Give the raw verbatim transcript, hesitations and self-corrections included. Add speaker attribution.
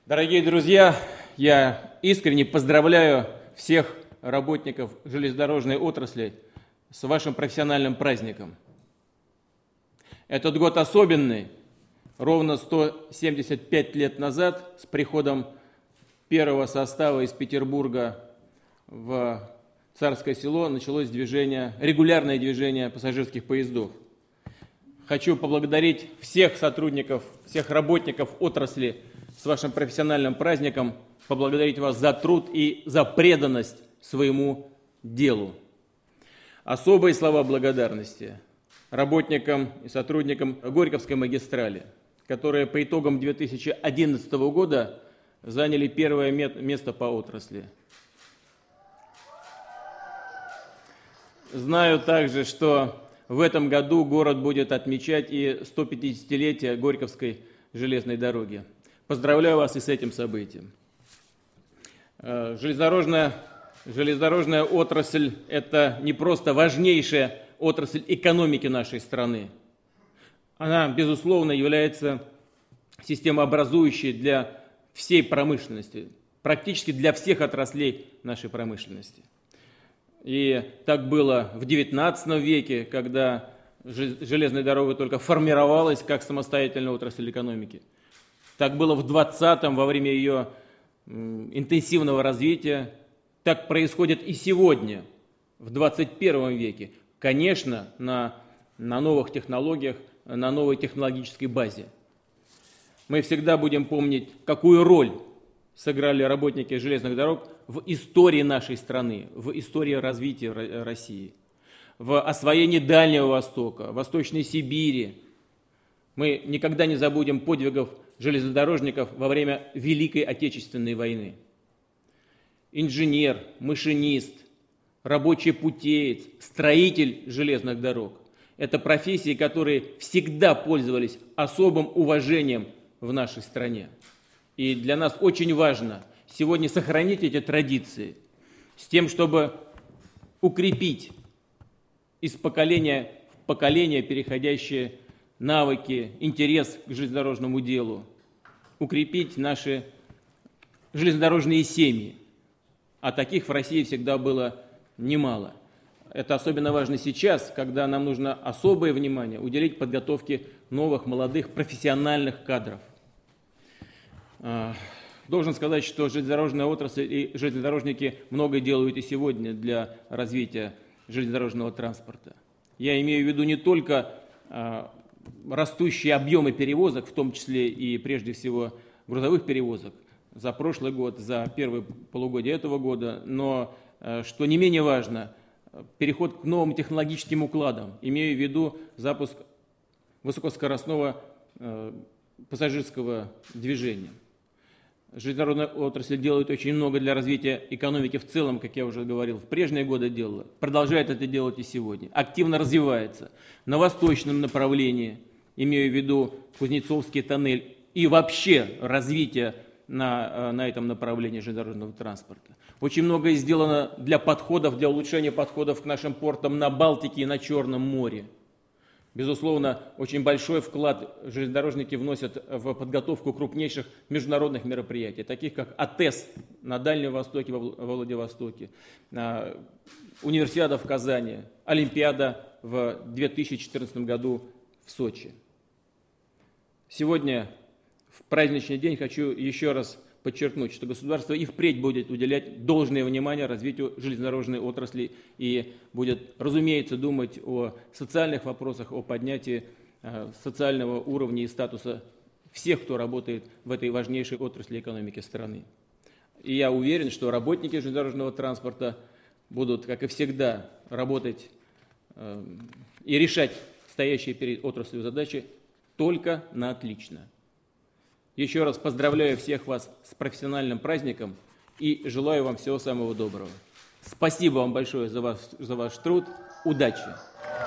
Speaker 1: Дорогие друзья, я искренне поздравляю всех работников железнодорожной отрасли с вашим профессиональным праздником. Этот год особенный. Ровно сто семьдесят пять лет назад с приходом первого состава из Петербурга в Царское Село началось движение, регулярное движение пассажирских поездов. Хочу поблагодарить всех сотрудников, всех работников отрасли с вашим профессиональным праздником, поблагодарить вас за труд и за преданность своему делу. Особые слова благодарности работникам и сотрудникам Горьковской магистрали, которые по итогам две тысячи одиннадцатого года заняли первое место по отрасли. Знаю также, что в этом году город будет отмечать и сто пятидесятилетие Горьковской железной дороги. Поздравляю вас и с этим событием. Железнодорожная, железнодорожная отрасль – это не просто важнейшая отрасль экономики нашей страны. Она, безусловно, является системообразующей для всей промышленности, практически для всех отраслей нашей промышленности. И так было в девятнадцатом веке, когда железная дорога только формировалась как самостоятельная отрасль экономики. Так было в двадцатом, во время ее интенсивного развития. Так происходит и сегодня, в двадцать первом веке. Конечно, на, на новых технологиях, на новой технологической базе. Мы всегда будем помнить, какую роль сыграли работники железных дорог в истории нашей страны, в истории развития России, в освоении Дальнего Востока, Восточной Сибири. Мы никогда не забудем подвигов железнодорожников во время Великой Отечественной войны. Инженер, машинист, рабочий путеец, строитель железных дорог – это профессии, которые всегда пользовались особым уважением в нашей стране. И для нас очень важно сегодня сохранить эти традиции с тем, чтобы укрепить из поколения в поколение переходящие навыки, интерес к железнодорожному делу, укрепить наши железнодорожные семьи. А таких в России всегда было немало. Это особенно важно сейчас, когда нам нужно особое внимание уделить подготовке новых, молодых, профессиональных кадров. Должен сказать, что железнодорожная отрасль и железнодорожники многое делают и сегодня для развития железнодорожного транспорта. Я имею в виду не только растущие объемы перевозок, в том числе и прежде всего грузовых перевозок за прошлый год, за первое полугодие этого года, но, что не менее важно, переход к новым технологическим укладам, имея в виду запуск высокоскоростного пассажирского движения. Железнодорожная отрасль делает очень много для развития экономики в целом, как я уже говорил, в прежние годы делала, продолжает это делать и сегодня, активно развивается на восточном направлении, имея в виду Кузнецовский тоннель и вообще развитие на, на этом направлении железнодорожного транспорта. Очень многое сделано для подходов, для улучшения подходов к нашим портам на Балтике и на Черном море. Безусловно, очень большой вклад железнодорожники вносят в подготовку крупнейших международных мероприятий, таких как АТЭС на Дальнем Востоке, во Владивостоке, Универсиада в Казани, Олимпиада в две тысячи четырнадцатом году в Сочи. Сегодня, в праздничный день, хочу еще раз подчеркнуть, что государство и впредь будет уделять должное внимание развитию железнодорожной отрасли и будет, разумеется, думать о социальных вопросах, о поднятии э, социального уровня и статуса всех, кто работает в этой важнейшей отрасли экономики страны. И я уверен, что работники железнодорожного транспорта будут, как и всегда, работать э, и решать стоящие перед отраслью задачи только на отлично. Еще раз поздравляю всех вас с профессиональным праздником и желаю вам всего самого доброго. Спасибо вам большое за ваш, за ваш труд. Удачи!